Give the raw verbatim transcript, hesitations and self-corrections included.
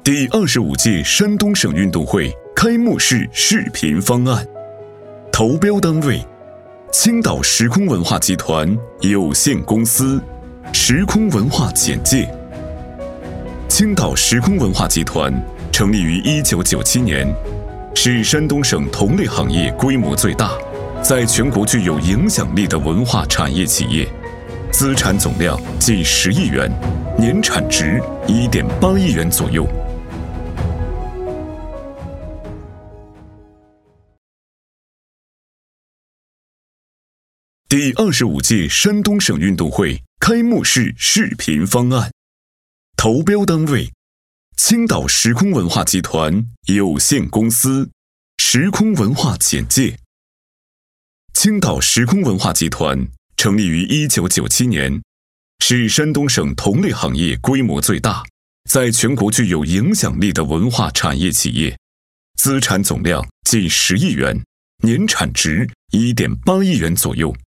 第二十五届山东省运动会开幕式视频方案，投标单位：青岛时空文化集团有限公司。时空文化简介：青岛时空文化集团成立于一九九七年，是山东省同类行业规模最大，在全国具有影响力的文化产业企业，资产总量近十亿元，年产值一点八亿元左右。第二十五届山东省运动会开幕式视频方案，投标单位：青岛时空文化集团有限公司。时空文化简介：青岛时空文化集团成立于一九九七年，是山东省同类行业规模最大，在全国具有影响力的文化产业企业，资产总量近十亿元，年产值一点八亿元左右。